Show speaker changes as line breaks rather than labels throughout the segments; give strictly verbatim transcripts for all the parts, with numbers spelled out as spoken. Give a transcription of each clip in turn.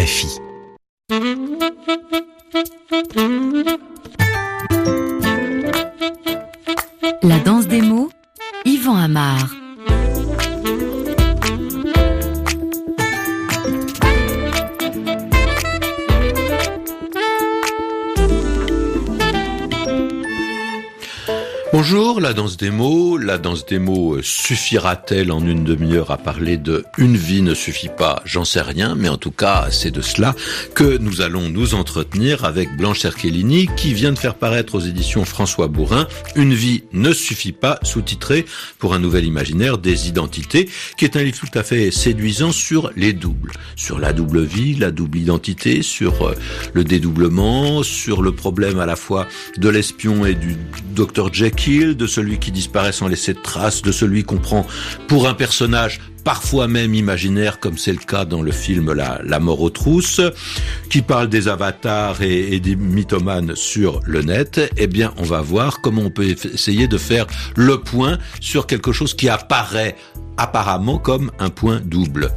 F I.
La danse des mots, Yvan Amar.
Bonjour, la danse des mots. La danse des mots suffira-t-elle en une demi-heure à parler de « Une vie ne suffit pas », j'en sais rien, mais en tout cas, c'est de cela que nous allons nous entretenir avec Blanche Cerchellini, qui vient de faire paraître aux éditions François Bourin « Une vie ne suffit pas », sous-titré pour un nouvel imaginaire des identités, qui est un livre tout à fait séduisant sur les doubles, sur la double vie, la double identité, sur le dédoublement, sur le problème à la fois de l'espion et du docteur Jekyll, de celui qui disparaît sans laisser de traces, de celui qu'on prend pour un personnage parfois même imaginaire, comme c'est le cas dans le film La, La mort aux trousses, qui parle des avatars et, et des mythomanes sur le net. Eh bien, on va voir comment on peut essayer de faire le point sur quelque chose qui apparaît apparemment comme un point double.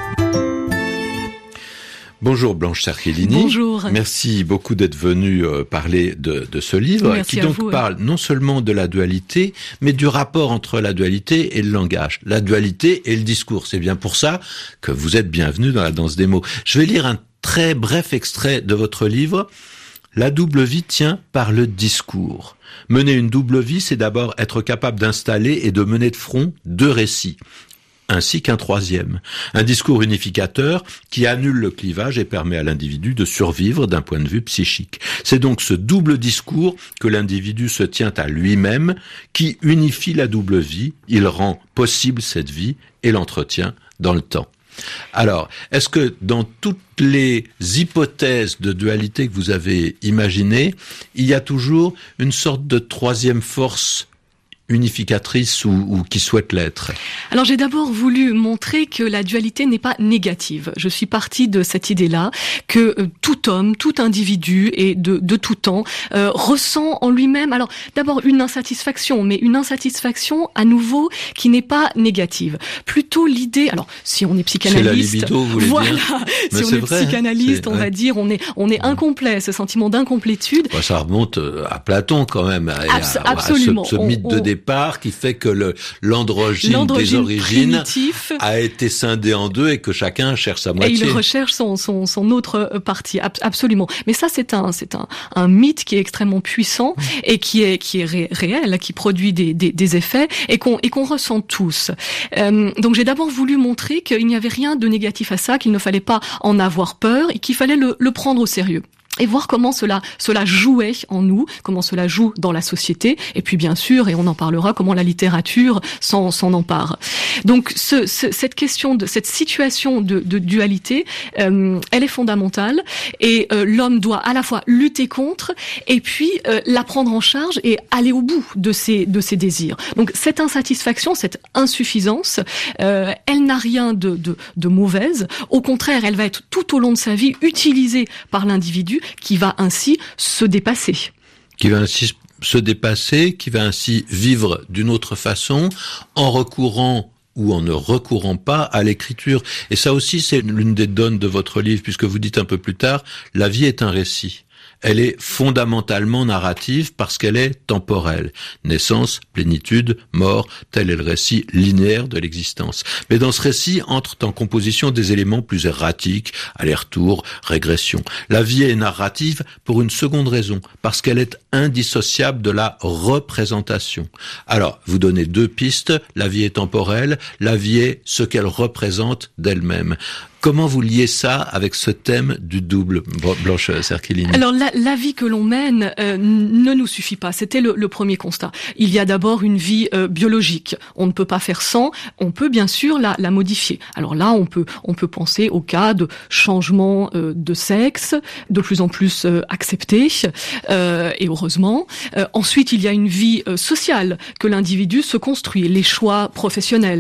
Bonjour Blanche Cerchellini.
Bonjour.
Merci beaucoup d'être venue euh, parler de, de ce livre.
Merci
qui
à
donc
vous,
parle non seulement de la dualité, mais du rapport entre la dualité et le langage, la dualité et le discours. C'est bien pour ça que vous êtes bienvenue dans la danse des mots. Je vais lire un très bref extrait de votre livre. La double vie tient par le discours. Mener une double vie, c'est d'abord être capable d'installer et de mener de front deux récits, ainsi qu'un troisième. Un discours unificateur qui annule le clivage et permet à l'individu de survivre d'un point de vue psychique. C'est donc ce double discours que l'individu se tient à lui-même qui unifie la double vie. Il rend possible cette vie et l'entretient dans le temps. Alors, est-ce que dans toutes les hypothèses de dualité que vous avez imaginées, il y a toujours une sorte de troisième force unificatrice ou, ou qui souhaite l'être?
Alors j'ai d'abord voulu montrer que la dualité n'est pas négative. Je suis partie de cette idée-là que euh, tout homme, tout individu et de, de tout temps euh, ressent en lui-même, alors d'abord une insatisfaction, mais une insatisfaction à nouveau qui n'est pas négative. Plutôt l'idée, alors si on est psychanalyste,
c'est la libido, vous voulez
voilà,
dire
si on est, est vrai, psychanalyste, on ouais. va dire on est on est incomplet, ce sentiment d'incomplétude.
Bah, ça remonte à Platon quand même, à,
Abs-
à,
absolument.
à ce, ce mythe on, de départ. Part qui fait que le, l'androgyne, l'androgyne des origines primitif a été scindé en deux et que chacun cherche sa moitié.
Et il recherche son, son, son autre partie, Ab- absolument. Mais ça, c'est un, c'est un, un mythe qui est extrêmement puissant et qui est, qui est ré- réel, qui produit des, des, des effets et qu'on, et qu'on ressent tous. Euh, donc j'ai d'abord voulu montrer qu'il n'y avait rien de négatif à ça, qu'il ne fallait pas en avoir peur et qu'il fallait le, le prendre au sérieux. Et voir comment cela cela jouait en nous, comment cela joue dans la société, et puis bien sûr, et on en parlera, comment la littérature s'en, s'en empare. Donc ce, ce, cette question, de cette situation de, de dualité, euh, elle est fondamentale, et euh, l'homme doit à la fois lutter contre, et puis euh, la prendre en charge et aller au bout de ses de ses désirs. Donc cette insatisfaction, cette insuffisance, euh, elle n'a rien de, de de mauvaise. Au contraire, elle va être tout au long de sa vie utilisée par l'individu, qui va ainsi se dépasser.
Qui va ainsi se dépasser, qui va ainsi vivre d'une autre façon, en recourant ou en ne recourant pas à l'écriture. Et ça aussi, c'est l'une des donnes de votre livre, puisque vous dites un peu plus tard, la vie est un récit. Elle est fondamentalement narrative parce qu'elle est temporelle. Naissance, plénitude, mort, tel est le récit linéaire de l'existence. Mais dans ce récit entrent en composition des éléments plus erratiques, aller-retour, régression. La vie est narrative pour une seconde raison, parce qu'elle est indissociable de la représentation. Alors, vous donnez deux pistes, la vie est temporelle, la vie est ce qu'elle représente d'elle-même. Comment vous liez ça avec ce thème du double, Blanche Cerchellini?
Alors la, la vie que l'on mène euh, ne nous suffit pas. C'était le, le premier constat. Il y a d'abord une vie euh, biologique. On ne peut pas faire sans. On peut bien sûr la, la modifier. Alors là, on peut on peut penser au cas de changement euh, de sexe, de plus en plus euh, accepté euh, et heureusement. Euh, ensuite, il y a une vie euh, sociale que l'individu se construit, les choix professionnels.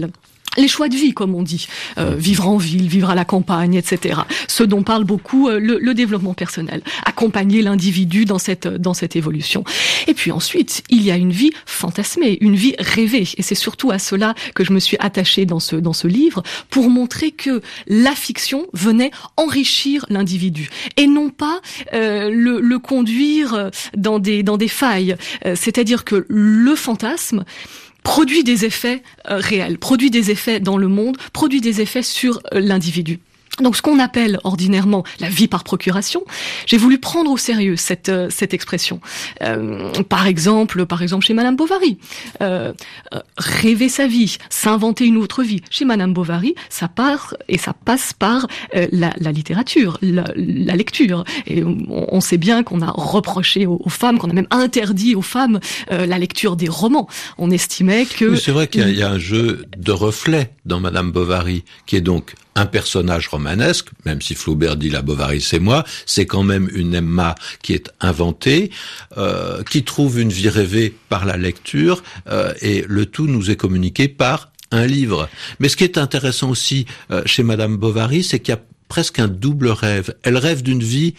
les choix de vie, comme on dit, euh, vivre en ville, vivre à la campagne, et cetera. Ce dont parle beaucoup euh, le, le développement personnel, accompagner l'individu dans cette dans cette évolution. Et puis ensuite, il y a une vie fantasmée, une vie rêvée, et c'est surtout à cela que je me suis attachée dans ce dans ce livre pour montrer que la fiction venait enrichir l'individu et non pas euh, le, le conduire dans des dans des failles. Euh, c'est-à-dire que le fantasme produit des effets euh, réels, produit des effets dans le monde, produit des effets sur euh, l'individu. Donc, ce qu'on appelle ordinairement la vie par procuration, j'ai voulu prendre au sérieux cette euh, cette expression. Euh, par exemple, par exemple chez Madame Bovary, euh, euh, rêver sa vie, s'inventer une autre vie. Chez Madame Bovary, ça part et ça passe par euh, la, la littérature, la, la lecture. Et on, on sait bien qu'on a reproché aux, aux femmes, qu'on a même interdit aux femmes euh, la lecture des romans. On estimait que
oui, c'est vrai qu'il y a, il y a un jeu de reflets dans Madame Bovary, qui est donc un personnage romanesque, même si Flaubert dit la Bovary c'est moi, c'est quand même une Emma qui est inventée, euh, qui trouve une vie rêvée par la lecture, euh, et le tout nous est communiqué par un livre. Mais ce qui est intéressant aussi euh, chez Madame Bovary, c'est qu'il y a presque un double rêve. Elle rêve d'une vie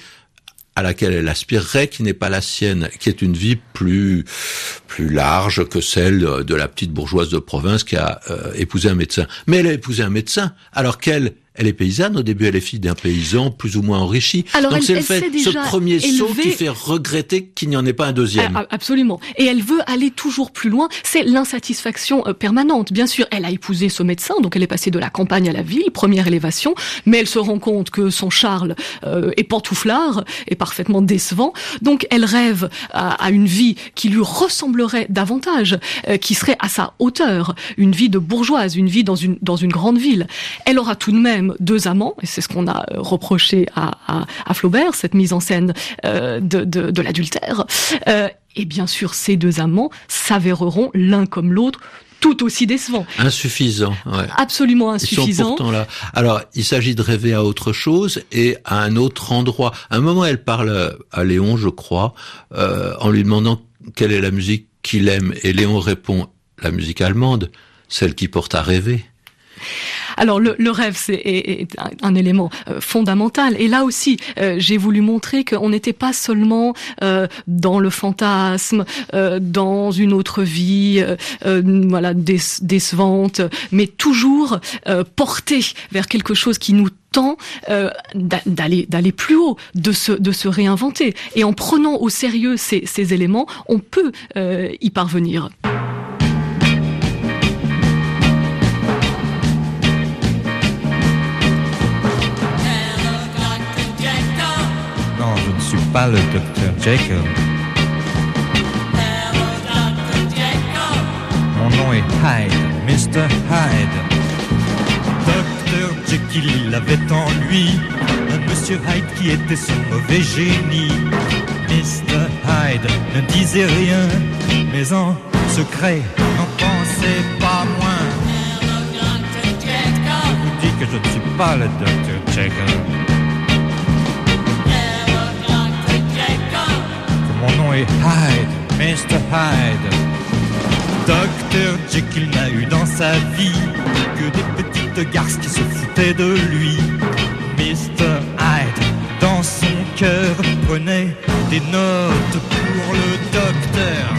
à laquelle elle aspirerait, qui n'est pas la sienne, qui est une vie plus plus large que celle de la petite bourgeoise de province qui a euh, épousé un médecin. Mais elle a épousé un médecin, alors qu'elle elle est paysanne. Au début, elle est fille d'un paysan plus ou moins enrichi.
Alors,
donc
elle,
c'est le
elle
fait,
ce
premier
élevé...
saut qui fait regretter qu'il n'y en ait pas un deuxième.
Ah, absolument. Et elle veut aller toujours plus loin. C'est l'insatisfaction euh, permanente. Bien sûr, elle a épousé ce médecin, donc elle est passée de la campagne à la ville, première élévation, mais elle se rend compte que son Charles euh, est pantouflard, est parfaitement décevant. Donc elle rêve à, à une vie qui lui ressemblerait davantage, euh, qui serait à sa hauteur, une vie de bourgeoise, une vie dans une dans une grande ville. Elle aura tout de même deux amants, et c'est ce qu'on a reproché à, à, à Flaubert, cette mise en scène euh, de, de, de l'adultère. Euh, et bien sûr, ces deux amants s'avéreront l'un comme l'autre tout aussi décevants.
Insuffisant, ouais.
Absolument insuffisant.
Ils sont pourtant là. Alors, il s'agit de rêver à autre chose et à un autre endroit. À un moment, elle parle à Léon, je crois, euh, en lui demandant quelle est la musique qu'il aime. Et Léon répond, la musique allemande, celle qui porte à rêver.
Alors le, le rêve c'est est, est un, un élément euh, fondamental, et là aussi euh, j'ai voulu montrer qu'on n'était pas seulement euh, dans le fantasme, euh, dans une autre vie, euh, euh, voilà dé- décevante, mais toujours euh, porté vers quelque chose qui nous tend euh, d'aller d'aller plus haut, de se de se réinventer, et en prenant au sérieux ces, ces éléments, on peut euh, y parvenir.
Non, je ne suis pas le docteur Jekyll. Mon nom est Hyde, Mister Hyde. docteur Jekyll, il avait en lui un Monsieur Hyde qui était son mauvais génie. Mister Hyde ne disait rien, mais en secret n'en pensait pas moins. Je vous dis que je ne suis pas le docteur Jekyll. Mon nom est Hyde, Mister Hyde. docteur Jekyll n'a eu dans sa vie que des petites garces qui se foutaient de lui. Mister Hyde, dans son cœur, prenait des notes pour le docteur.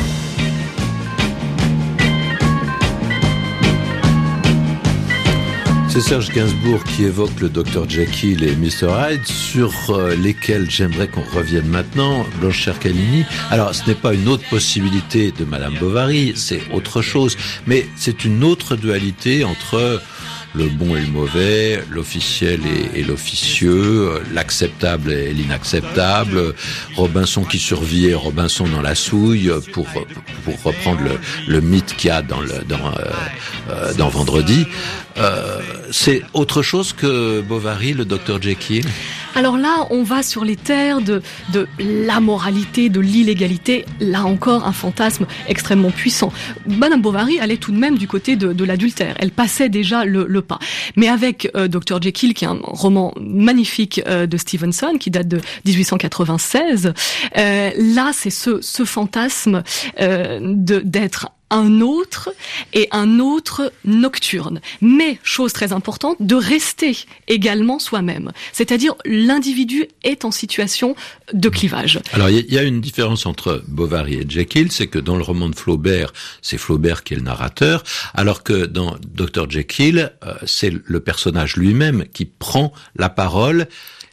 C'est Serge Gainsbourg qui évoque le docteur Jekyll et Mister Hyde, sur lesquels j'aimerais qu'on revienne maintenant, Blanche Cherkalini. Alors, ce n'est pas une autre possibilité de Madame Bovary, c'est autre chose, mais c'est une autre dualité entre le bon et le mauvais, l'officiel et, et l'officieux, l'acceptable et l'inacceptable, Robinson qui survit et Robinson dans la souille, pour pour reprendre le, le mythe qu'il y a dans le dans euh, dans Vendredi. Euh, c'est autre chose que Bovary, le docteur Jekyll.
Alors là, on va sur les terres de, de la moralité, de l'illégalité. Là encore, un fantasme extrêmement puissant. Madame Bovary allait tout de même du côté de, de l'adultère. Elle passait déjà le, le pas. Mais avec euh, docteur Jekyll, qui est un roman magnifique euh, de Stevenson, qui date de dix-huit cent quatre-vingt-seize, euh, là, c'est ce, ce fantasme euh, de, d'être un autre et un autre nocturne. Mais, chose très importante, de rester également soi-même. C'est-à-dire, l'individu est en situation de clivage.
Alors, il y, y a une différence entre Bovary et Jekyll, c'est que dans le roman de Flaubert, c'est Flaubert qui est le narrateur, alors que dans docteur Jekyll, euh, c'est le personnage lui-même qui prend la parole,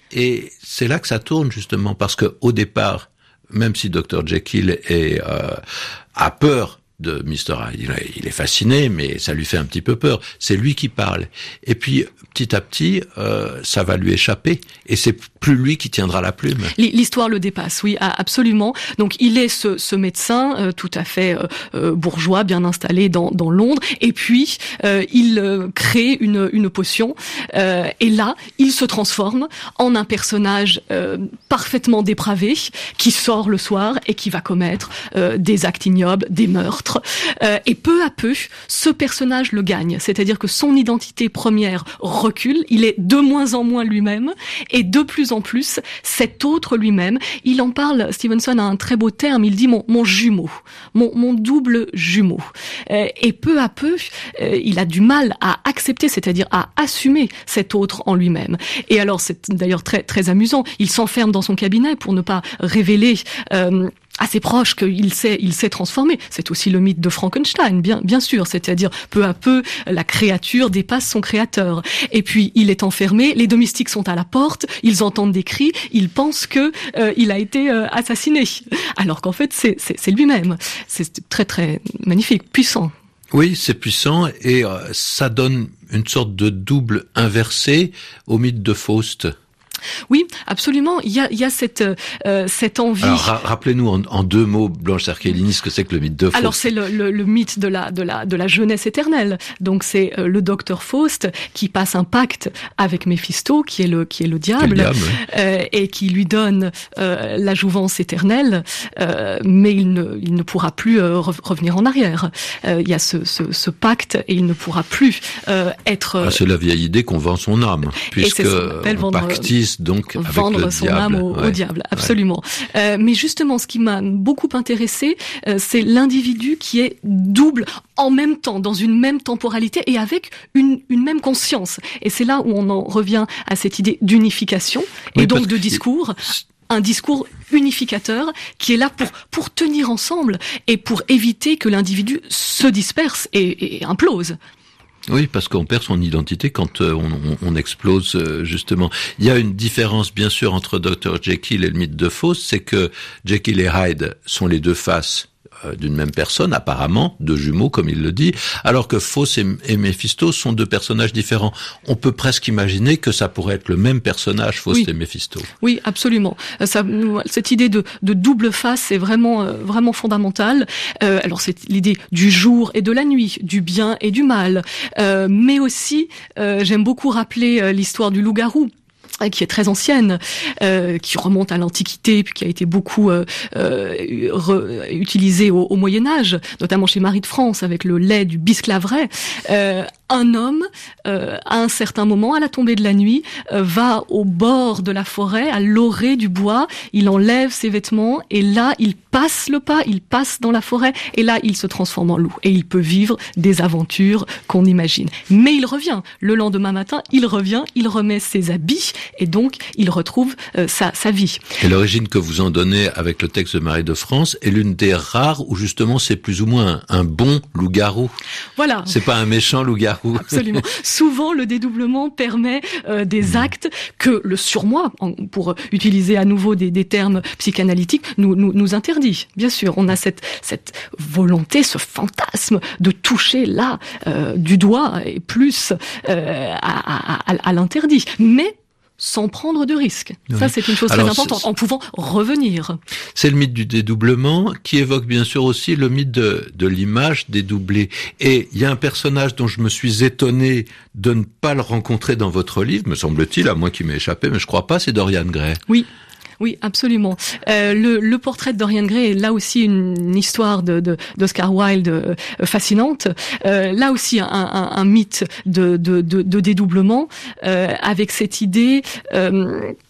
et c'est là que ça tourne, justement, parce que au départ, même si docteur Jekyll est, euh, a peur de mister Hyde, il est fasciné, mais ça lui fait un petit peu peur. C'est lui qui parle. Et puis, petit à petit, euh, ça va lui échapper. Et c'est plus lui qui tiendra la plume.
L'histoire le dépasse, oui, absolument. Donc, il est ce, ce médecin euh, tout à fait euh, bourgeois, bien installé dans, dans Londres. Et puis, euh, il euh, crée une, une potion. Euh, et là, il se transforme en un personnage euh, parfaitement dépravé qui sort le soir et qui va commettre euh, des actes ignobles, des meurtres. Euh, et peu à peu, ce personnage le gagne. C'est-à-dire que son identité première recule, il est de moins en moins lui-même, et de plus en plus, cet autre lui-même, il en parle, Stevenson a un très beau terme, il dit mon, mon jumeau, mon, mon double jumeau. Euh, et peu à peu, euh, il a du mal à accepter, c'est-à-dire à assumer cet autre en lui-même. Et alors, c'est d'ailleurs très, très amusant, il s'enferme dans son cabinet pour ne pas révéler... Euh, à ses proches qu'il s'est, il s'est transformé. C'est aussi le mythe de Frankenstein, bien, bien sûr. C'est-à-dire, peu à peu, la créature dépasse son créateur. Et puis, il est enfermé, les domestiques sont à la porte, ils entendent des cris, ils pensent que euh, il a été euh, assassiné. Alors qu'en fait, c'est, c'est, c'est lui-même. C'est très, très magnifique, puissant.
Oui, c'est puissant, et euh, ça donne une sorte de double inversé au mythe de Faust.
Oui, absolument. Il y a, il y a cette, euh, cette envie.
Alors, ra- rappelez-nous en, en deux mots, Blanche Cerchellini, ce que c'est que le mythe de Faust.
Alors, c'est le, le, le mythe de la, de la, de la jeunesse éternelle. Donc, c'est euh, le docteur Faust qui passe un pacte avec Méphisto, qui est le, qui est le diable,
le diable
euh, et qui lui donne euh, la jouvence éternelle, euh, mais il ne, il ne pourra plus euh, revenir en arrière. Euh, il y a ce, ce, ce pacte et il ne pourra plus euh, être. Euh...
Ah, c'est la vieille idée qu'on vend son âme, puisque on pactise donc avec
vendre
le
son
diable.
âme au,
ouais.
au diable, absolument. Ouais. Euh, mais justement, ce qui m'a beaucoup intéressé, euh, c'est l'individu qui est double en même temps, dans une même temporalité et avec une, une même conscience. Et c'est là où on en revient à cette idée d'unification
oui,
et donc de discours. Un discours unificateur qui est là pour pour tenir ensemble et pour éviter que l'individu se disperse et, et implose.
Oui, parce qu'on perd son identité quand euh, on, on, on explose, euh, justement. Il y a une différence, bien sûr, entre docteur Jekyll et le mythe de Faust, c'est que Jekyll et Hyde sont les deux faces euh, d'une même personne, apparemment, deux jumeaux, comme il le dit, alors que Faust et, et Méphisto sont deux personnages différents. On peut presque imaginer que ça pourrait être le même personnage, Faust oui. et Méphisto.
Oui, absolument. Ça, cette idée de, de double face est vraiment, euh, vraiment fondamentale. Euh, alors, c'est l'idée du jour et de la nuit, du bien et du mal. Euh, mais aussi, euh, j'aime beaucoup rappeler euh, l'histoire du loup-garou, qui est très ancienne, euh, qui remonte à l'Antiquité, puis qui a été beaucoup euh, euh, re, utilisée au, au Moyen-Âge, notamment chez Marie de France, avec le lait du bisclaveret. Euh, un homme, euh, à un certain moment, à la tombée de la nuit, euh, va au bord de la forêt, à l'orée du bois, il enlève ses vêtements, et là, il passe le pas, il passe dans la forêt, et là, il se transforme en loup, et il peut vivre des aventures qu'on imagine. Mais il revient. Le lendemain matin, il revient, il remet ses habits, et donc, il retrouve euh, sa, sa vie.
Et l'origine que vous en donnez avec le texte de Marie de France est l'une des rares où justement c'est plus ou moins un, un bon loup-garou.
Voilà.
C'est pas un méchant loup-garou.
Absolument. Souvent, le dédoublement permet euh, des actes que le surmoi, en, pour utiliser à nouveau des, des termes psychanalytiques, nous, nous, nous interdit. Bien sûr, on a cette, cette volonté, ce fantasme de toucher là euh, du doigt et plus euh, à, à, à, à l'interdit. Mais sans prendre de risques. Oui. Ça, c'est une chose Alors, très importante, en pouvant revenir.
C'est le mythe du dédoublement qui évoque bien sûr aussi le mythe de, de l'image dédoublée. Et il y a un personnage dont je me suis étonné de ne pas le rencontrer dans votre livre, me semble-t-il, à moins qu'il m'ait échappé, mais je crois pas, c'est Dorian Gray.
Oui. Oui, absolument. Euh, le, le portrait de Dorian Gray est là aussi une, une histoire de, de, d'Oscar Wilde euh, fascinante. Euh, là aussi un, un, un mythe de, de, de, de dédoublement euh, avec cette idée. Euh,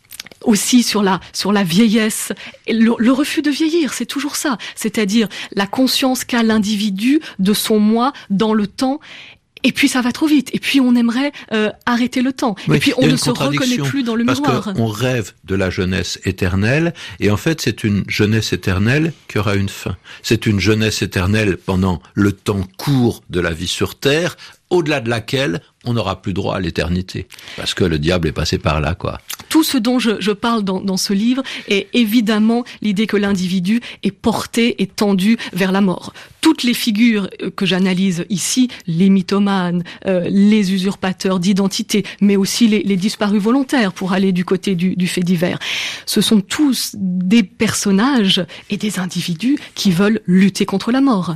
aussi sur la sur la vieillesse, le, le refus de vieillir, c'est toujours ça, c'est-à-dire la conscience qu'a l'individu de son moi dans le temps. Et puis ça va trop vite. Et puis on aimerait euh, arrêter le temps.
Oui,
et puis on ne se reconnaît plus dans le
parce
miroir.
Parce qu'on rêve de la jeunesse éternelle, et en fait c'est une jeunesse éternelle qui aura une fin. C'est une jeunesse éternelle pendant le temps court de la vie sur Terre, au-delà de laquelle on n'aura plus droit à l'éternité. Parce que le diable est passé par là, quoi.
Tout ce dont je, je parle dans, dans ce livre est évidemment l'idée que l'individu est porté et tendu vers la mort. Toutes les figures que j'analyse ici, les mythomanes, euh, les usurpateurs d'identité, mais aussi les, les disparus volontaires, pour aller du côté du, du fait divers, ce sont tous des personnages et des individus qui veulent lutter contre la mort.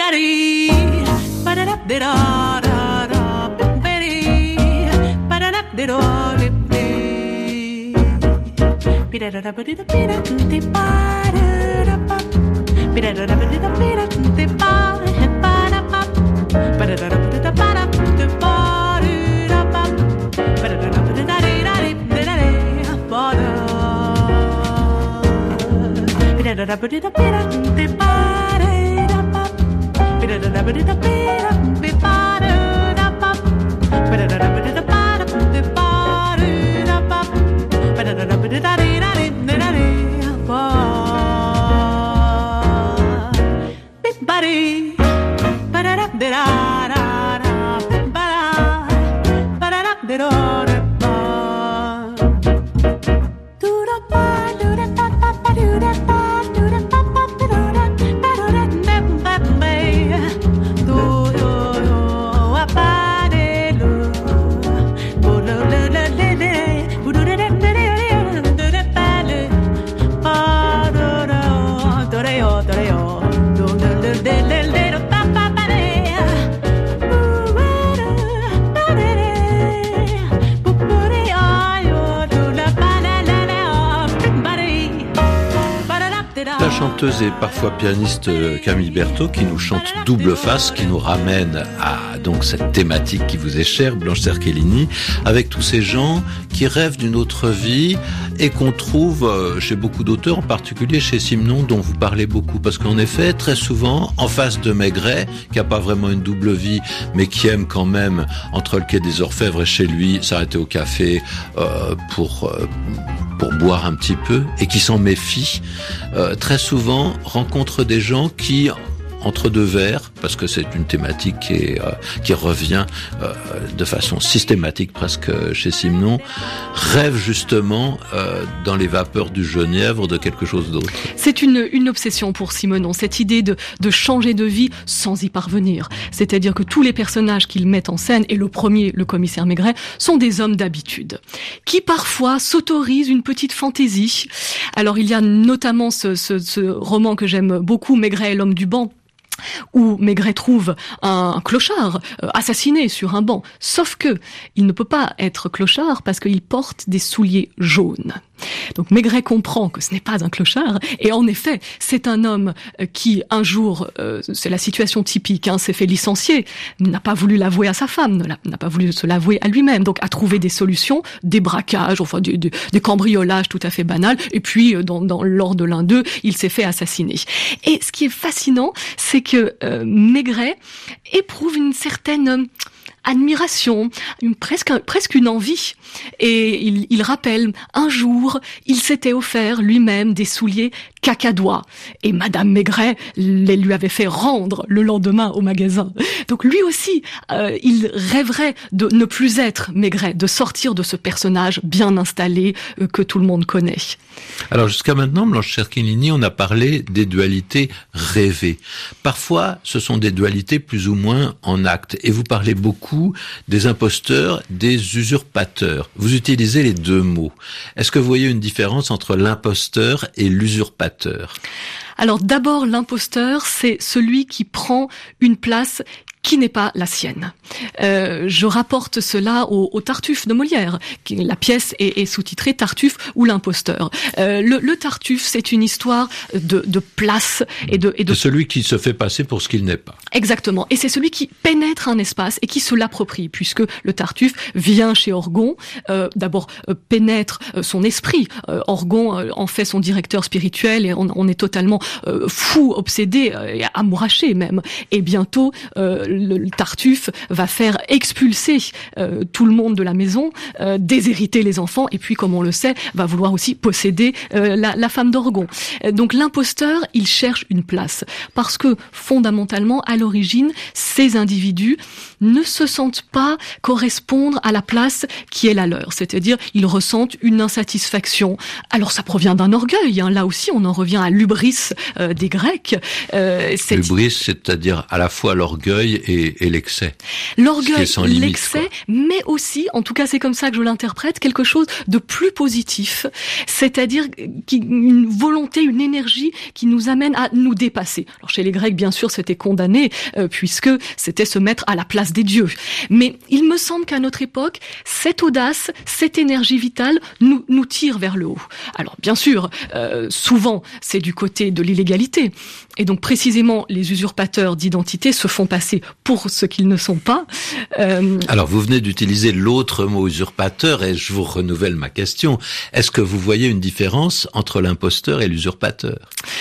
La chanteuse et parfois pianiste Camille Berthaud qui nous chante Double Face, qui nous ramène à donc cette thématique qui vous est chère, Blanche Cerchellini, avec tous ces gens qui rêvent d'une autre vie et qu'on trouve chez beaucoup d'auteurs, en particulier chez Simenon, dont vous parlez beaucoup. Parce qu'en effet, très souvent, en face de Maigret, qui a pas vraiment une double vie, mais qui aime quand même, entre le quai des Orfèvres et chez lui, s'arrêter au café euh, pour... Euh, pour boire un petit peu, et qui s'en méfie, euh, très souvent rencontre des gens qui, entre deux verres, parce que c'est une thématique qui, est, euh, qui revient euh, de façon systématique presque chez Simenon, rêvent justement euh, dans les vapeurs du genièvre de quelque chose d'autre.
C'est une, une obsession pour Simenon, cette idée de, de changer de vie sans y parvenir. C'est-à-dire que tous les personnages qu'il met en scène, et le premier, le commissaire Maigret, sont des hommes d'habitude, qui parfois s'autorisent une petite fantaisie. Alors il y a notamment ce, ce, ce roman que j'aime beaucoup, Maigret et l'homme du banc, où Maigret trouve un clochard euh, assassiné sur un banc. Sauf que il ne peut pas être clochard parce qu'il porte des souliers jaunes. Donc Maigret comprend que ce n'est pas un clochard, et en effet, c'est un homme qui, un jour, euh, c'est la situation typique, hein, s'est fait licencier, n'a pas voulu l'avouer à sa femme, n'a pas voulu se l'avouer à lui-même, donc a trouvé des solutions, des braquages, enfin des, des, des cambriolages tout à fait banals, et puis dans, dans, lors de l'un d'eux, il s'est fait assassiner. Et ce qui est fascinant, c'est que euh, Maigret éprouve une certaine... Euh, admiration, une, presque, presque une envie. Et il, il rappelle, un jour, il s'était offert lui-même des souliers cacadois. Et Madame Maigret les lui avait fait rendre le lendemain au magasin. Donc lui aussi, euh, il rêverait de ne plus être Maigret, de sortir de ce personnage bien installé euh, que tout le monde connaît.
Alors jusqu'à maintenant, Blanche Cerchellini, on a parlé des dualités rêvées. Parfois, ce sont des dualités plus ou moins en acte. Et vous parlez beaucoup des imposteurs, des usurpateurs. Vous utilisez les deux mots. Est-ce que vous voyez une différence entre l'imposteur et l'usurpateur ?
Alors d'abord, l'imposteur, c'est celui qui prend une place qui n'est pas la sienne. Euh, je rapporte cela au, au Tartuffe de Molière. Qui, la pièce est, est sous-titrée Tartuffe ou l'imposteur. Euh, le, le Tartuffe, c'est une histoire de, de place et de... Et de...
C'est celui qui se fait passer pour ce qu'il n'est pas.
Exactement. Et c'est celui qui pénètre un espace et qui se l'approprie, puisque le Tartuffe vient chez Orgon, euh, d'abord euh, pénètre euh, son esprit. Euh, Orgon euh, en fait son directeur spirituel et on, on est totalement euh, fou, obsédé, euh, amouraché même. Et bientôt, euh, le, le Tartuffe va faire expulser euh, tout le monde de la maison, euh, déshériter les enfants, et puis, comme on le sait, va vouloir aussi posséder euh, la, la femme d'Orgon. Euh, donc l'imposteur, il cherche une place, parce que fondamentalement, à l'origine, ces individus ne se sentent pas correspondre à la place qui est la leur, c'est-à-dire ils ressentent une insatisfaction. Alors ça provient d'un orgueil, hein. Là aussi on en revient à l'hubris euh, des Grecs. Euh, cette...
L'hubris, c'est-à-dire à la fois l'orgueil et, et l'excès.
L'orgueil, l'excès, mais aussi, en tout cas c'est comme ça que je l'interprète, quelque chose de plus positif, c'est-à-dire une volonté, une énergie qui nous amène à nous dépasser. Alors chez les Grecs, bien sûr, c'était condamné, euh, puisque c'était se mettre à la place des dieux. Mais il me semble qu'à notre époque, cette audace, cette énergie vitale nous, nous tire vers le haut. Alors bien sûr, euh, souvent c'est du côté de l'illégalité, et donc précisément les usurpateurs d'identité se font passer pour ce qu'ils ne sont pas. Euh...
Alors vous venez d'utiliser l'autre mot usurpateur et je vous renouvelle ma question. Est-ce que vous voyez une différence entre l'imposteur et l'usurpateur ?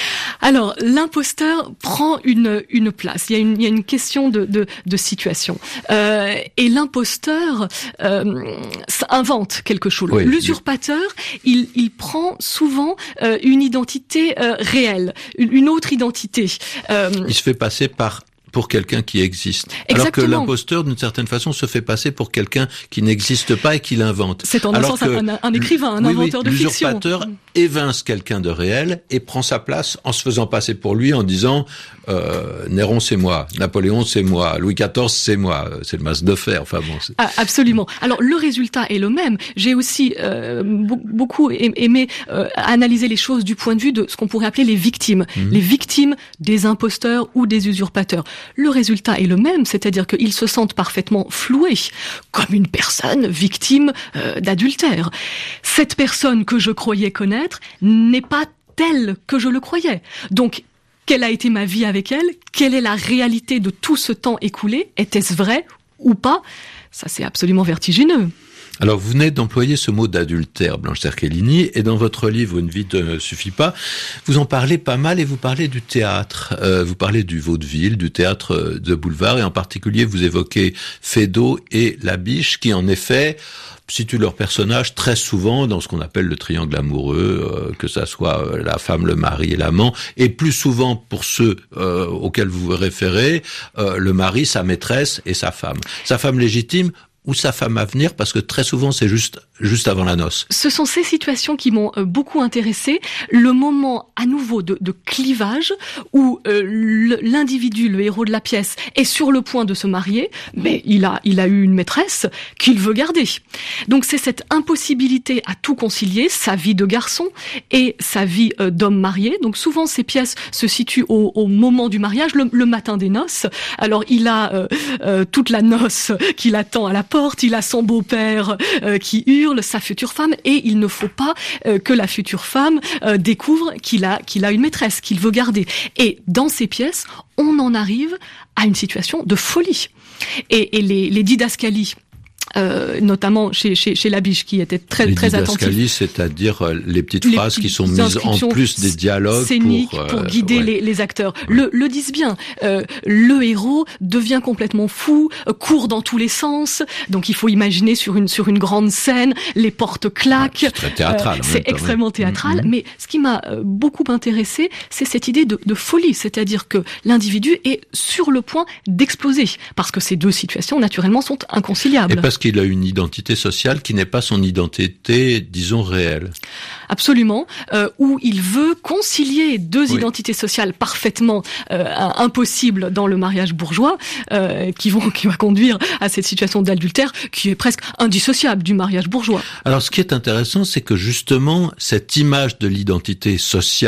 Alors l'imposteur prend une une place. Il y a une il y a une question de de, de situation. Euh, et l'imposteur euh, invente quelque chose. Oui, l'usurpateur, il il prend souvent euh, une identité euh, réelle, une, une autre identité. Euh,
il se fait passer par pour quelqu'un qui existe. Exactement. Alors que l'imposteur, d'une certaine façon, se fait passer pour quelqu'un qui n'existe pas et qui l'invente.
C'est en un sens un, un écrivain, un
oui,
inventeur
oui,
de fiction.
L'usurpateur évince quelqu'un de réel et prend sa place en se faisant passer pour lui, en disant euh, Néron c'est moi, Napoléon c'est moi, Louis quatorze c'est moi, c'est le mas de fer. Enfin bon. C'est...
Ah, absolument. Alors le résultat est le même. J'ai aussi euh, beaucoup aimé euh, analyser les choses du point de vue de ce qu'on pourrait appeler les victimes, mmh. les victimes des imposteurs ou des usurpateurs. Le résultat est le même, c'est-à-dire qu'ils se sentent parfaitement floués, comme une personne victime euh, d'adultère. Cette personne que je croyais connaître n'est pas telle que je le croyais. Donc, quelle a été ma vie avec elle ? Quelle est la réalité de tout ce temps écoulé ? Était-ce vrai ou pas ? Ça, c'est absolument vertigineux.
Alors, vous venez d'employer ce mot d'adultère, Blanche Cerchellini, et dans votre livre « Une vie ne suffit pas », vous en parlez pas mal et vous parlez du théâtre. Euh, vous parlez du vaudeville, du théâtre de boulevard, et en particulier, vous évoquez Feydeau et Labiche, qui en effet situent leurs personnages très souvent dans ce qu'on appelle le triangle amoureux, euh, que ça soit euh, la femme, le mari et l'amant, et plus souvent pour ceux euh, auxquels vous vous référez, euh, le mari, sa maîtresse et sa femme. Sa femme légitime ou sa femme à venir, parce que très souvent c'est juste juste avant la noce.
Ce sont ces situations qui m'ont euh, beaucoup intéressée. Le moment à nouveau de, de clivage où euh, le, l'individu, le héros de la pièce, est sur le point de se marier, mais il a il a eu une maîtresse qu'il veut garder. Donc c'est cette impossibilité à tout concilier, sa vie de garçon et sa vie euh, d'homme marié. Donc souvent ces pièces se situent au, au moment du mariage, le, le matin des noces. Alors il a euh, euh, toute la noce qui l'attend à la porte, il a son beau-père euh, qui hurle, sa future femme, et il ne faut pas euh, que la future femme euh, découvre qu'il a qu'il a une maîtresse, qu'il veut garder. Et dans ces pièces, on en arrive à une situation de folie. Et, et les, les didascalies, Euh, notamment chez chez chez Labiche, qui était très
les
très attentif.
Les c'est-à-dire euh, les petites les phrases qui sont mises en plus des dialogues
scéniques
pour, euh,
pour guider ouais. les, les acteurs. Ouais. Le le disent bien. Euh, le héros devient complètement fou, euh, court dans tous les sens. Donc il faut imaginer sur une sur une grande scène, les portes claquent.
Ouais, c'est très théâtral.
Euh, c'est extrêmement théâtral. Mm-hmm. Mais ce qui m'a euh, beaucoup intéressé, c'est cette idée de, de folie, c'est-à-dire que l'individu est sur le point d'exploser, parce que ces deux situations naturellement sont inconciliables.
Et parce qu'il a une identité sociale qui n'est pas son identité, disons, réelle.
Absolument, euh, où il veut concilier deux oui. identités sociales parfaitement euh, impossibles dans le mariage bourgeois, euh, qui vont qui va conduire à cette situation d'adultère qui est presque indissociable du mariage bourgeois.
Alors, ce qui est intéressant, c'est que justement, cette image de l'identité sociale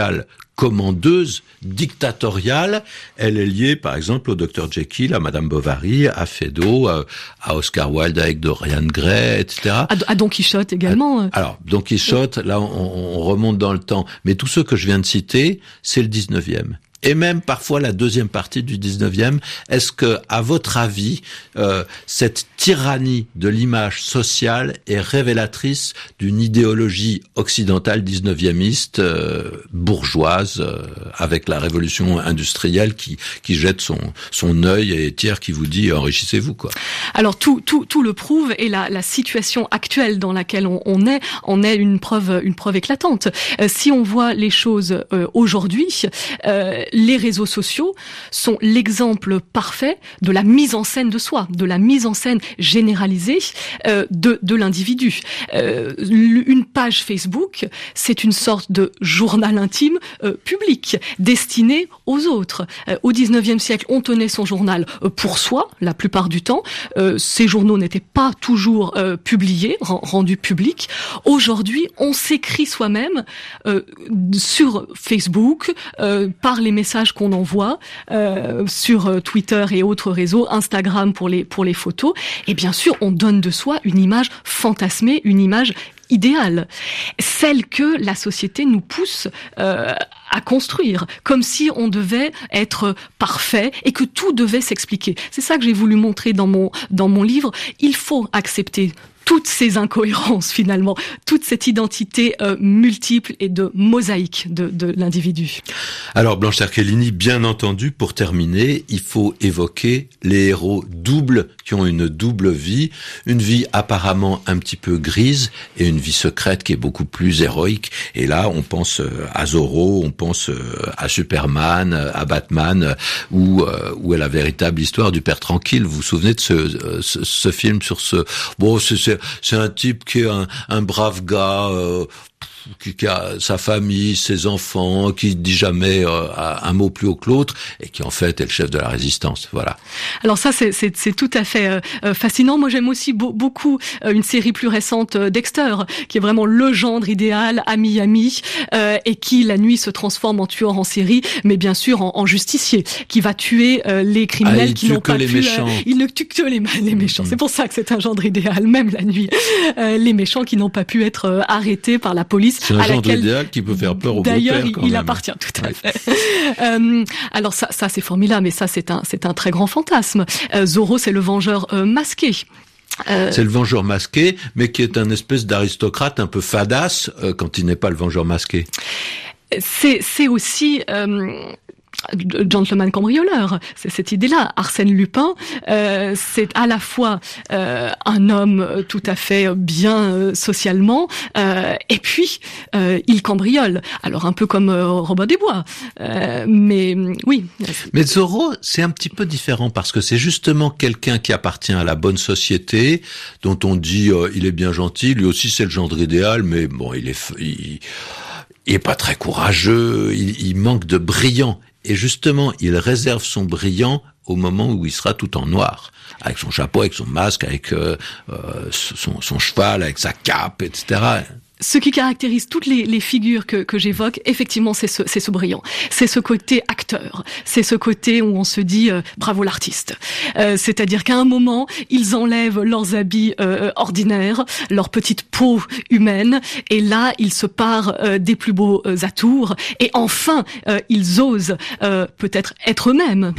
commandeuse, dictatoriale. Elle est liée, par exemple, au docteur Jekyll, à Madame Bovary, à Feydeau, à, à Oscar Wilde avec Dorian Gray, et cetera.
À, à Don Quichotte également.
Alors, Don Quichotte, là, on, on remonte dans le temps. Mais tous ceux que je viens de citer, c'est le dix-neuvième. Et même parfois la deuxième partie du dix-neuvième. Est-ce que, à votre avis, euh, cette tyrannie de l'image sociale est révélatrice d'une idéologie occidentale dix-neuviémiste, euh, bourgeoise, euh, avec la révolution industrielle qui qui jette son son œil et tiers qui vous dit enrichissez-vous, quoi.
Alors tout tout tout le prouve, et la la situation actuelle dans laquelle on, on est en est une preuve une preuve éclatante. Euh, si on voit les choses euh, aujourd'hui. Euh, Les réseaux sociaux sont l'exemple parfait de la mise en scène de soi, de la mise en scène généralisée euh, de, de l'individu. Euh, une page Facebook, c'est une sorte de journal intime euh, public, destiné aux autres. Euh, au dix-neuvième siècle, on tenait son journal euh, pour soi, la plupart du temps. Euh, ces journaux n'étaient pas toujours euh, publiés, rendus publics. Aujourd'hui, on s'écrit soi-même euh, sur Facebook, euh, par les messages qu'on envoie euh, sur Twitter et autres réseaux, Instagram pour les pour les photos, et bien sûr on donne de soi une image fantasmée, une image idéale, celle que la société nous pousse euh, à construire, comme si on devait être parfait et que tout devait s'expliquer. C'est ça que j'ai voulu montrer dans mon dans mon livre. Il faut accepter toutes ces incohérences, finalement, toute cette identité euh, multiple et de mosaïque de, de l'individu.
Alors, Blanche Cerchellini, bien entendu, pour terminer, il faut évoquer les héros doubles qui ont une double vie, une vie apparemment un petit peu grise et une vie secrète qui est beaucoup plus héroïque. Et là, on pense à Zorro, on pense à Superman, à Batman, ou euh, où est la véritable histoire du Père Tranquille. Vous vous souvenez de ce, ce, ce film sur ce... Bon, c'est, c'est, c'est un type qui est un, un brave gars... Euh, qui a sa famille, ses enfants, qui dit jamais euh, un mot plus haut que l'autre, et qui en fait est le chef de la résistance. Voilà.
Alors ça, c'est, c'est, c'est tout à fait euh, fascinant. Moi, j'aime aussi beau, beaucoup euh, une série plus récente, euh, Dexter, qui est vraiment le gendre idéal à Miami, euh, et qui la nuit se transforme en tueur en série, mais bien sûr en, en justicier, qui va tuer euh, les criminels
ah,
qui n'ont pas
les
pu.
Méchants.
Euh, il ne tue que les, les méchants.
Mmh.
C'est pour ça que c'est un gendre idéal, même la nuit. Euh, les méchants qui n'ont pas pu être euh, arrêtés par la police.
C'est un genre idéal qui peut faire peur au beau-père.
D'ailleurs, il, il
même.
appartient tout à ouais. fait. euh, alors ça, ça c'est formidable, mais ça c'est un, c'est un très grand fantasme. Euh, Zorro, c'est le vengeur euh, masqué. Euh...
C'est le vengeur masqué, mais qui est un espèce d'aristocrate un peu fadasse euh, quand il n'est pas le vengeur masqué.
C'est, c'est aussi... Euh... gentleman cambrioleur, c'est cette idée-là. Arsène Lupin, euh, c'est à la fois euh, un homme tout à fait bien euh, socialement, euh, et puis euh, il cambriole. Alors un peu comme euh, Robin des Bois, euh, mais oui.
Mais Zorro, c'est un petit peu différent parce que c'est justement quelqu'un qui appartient à la bonne société, dont on dit euh, il est bien gentil. Lui aussi, c'est le gendre idéal, mais bon, il est il, il est pas très courageux. Il, il manque de brillant. Et justement, il réserve son brillant au moment où il sera tout en noir, avec son chapeau, avec son masque, avec euh, euh, son, son cheval, avec sa cape, et cetera.
Ce qui caractérise toutes les, les figures que, que j'évoque, effectivement, c'est ce, c'est ce brillant. C'est ce côté acteur. C'est ce côté où on se dit euh, bravo l'artiste. Euh, c'est-à-dire qu'à un moment, ils enlèvent leurs habits euh, ordinaires, leur petite peau humaine, et là, ils se parent euh, des plus beaux euh, atours. Et enfin, euh, ils osent euh, peut-être être eux-mêmes.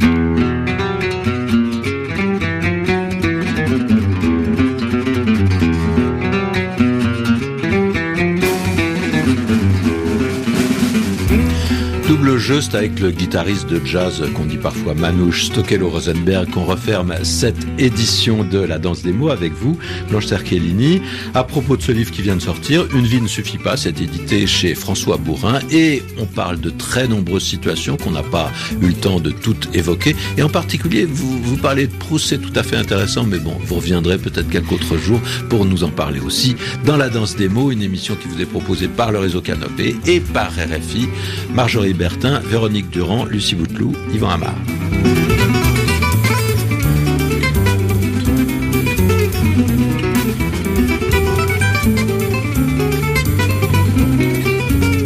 Double jeu, c'est avec le guitariste de jazz qu'on dit parfois Manouche Stokelo Rosenberg qu'on referme cette édition de La Danse des mots avec vous, Blanche Cerchellini. À propos de ce livre qui vient de sortir, Une vie ne suffit pas, c'est édité chez François Bourin et on parle de très nombreuses situations qu'on n'a pas eu le temps de toutes évoquer. Et en particulier, vous, vous parlez de Proust, c'est tout à fait intéressant, mais bon, vous reviendrez peut-être quelques autres jours pour nous en parler aussi. Dans La Danse des mots, une émission qui vous est proposée par le réseau Canopé et par R F I. Marjorie Bertin, Véronique Durand, Lucie Bouteloup, Yvan Amar.